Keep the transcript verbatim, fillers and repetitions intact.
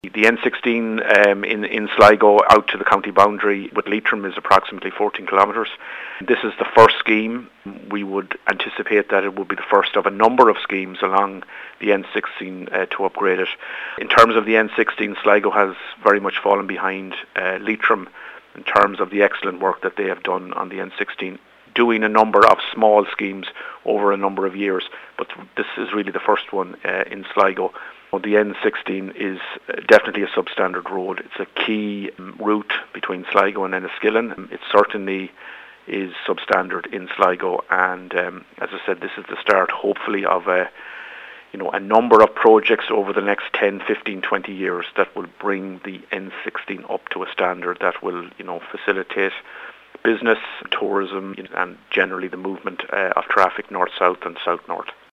The N sixteen um, in, in Sligo out to the county boundary with Leitrim is approximately fourteen kilometres. This is the first scheme. We would anticipate that it would be the first of a number of schemes along the N sixteen uh, to upgrade it. In terms of the N sixteen, Sligo has very much fallen behind uh, Leitrim in terms of the excellent work that they have done on the N sixteen, doing a number of small schemes over a number of years, but this is really the first one uh, in Sligo. The N sixteen is definitely a substandard road. It's a key um, route between Sligo and Enniskillen. It certainly is substandard in Sligo, and um, as I said, this is the start, hopefully, of a you know a number of projects over the next ten, fifteen, twenty years that will bring the N sixteen up to a standard that will you know facilitate business, tourism, and generally the movement uh, of traffic north-south and south-north.